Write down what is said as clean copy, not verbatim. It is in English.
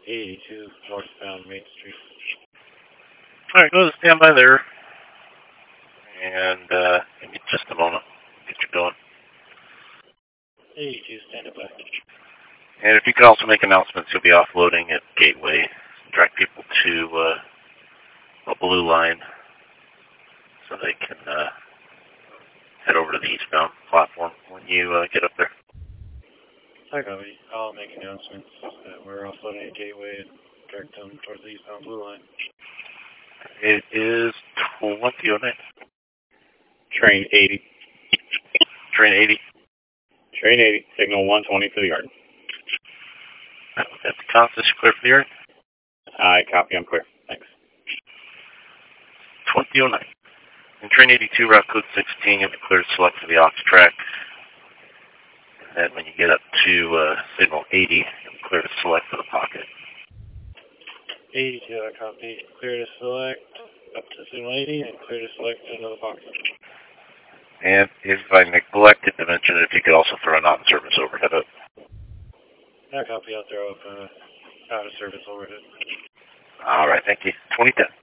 82 northbound Main Street. Alright, go to standby there. And give me just a moment. Get you going. 82, standing by. And if you could also make announcements, you'll be offloading at Gateway. Direct people to a blue line so they can head over to the eastbound platform when you get up there. I copy. I'll make announcements that we're offloading at Gateway and direct them towards the eastbound blue line. It is 2009. Train 80. Train 80. Train 80. Signal 120 to the yard. That's Constance, clear for the yard? I copy. I'm clear. Thanks. 2009. In train 82, route code 16, you'll be clear to select for the aux track. And then when you get up to signal 80, you'll be clear to select for the pocket. 82, I copy. Clear to select up to signal 80 and clear to select another pocket. And if I neglected to mention it, if you could also throw a non-service overhead up. I copy. I'll throw up out of service overhead. All right, thank you. 2010.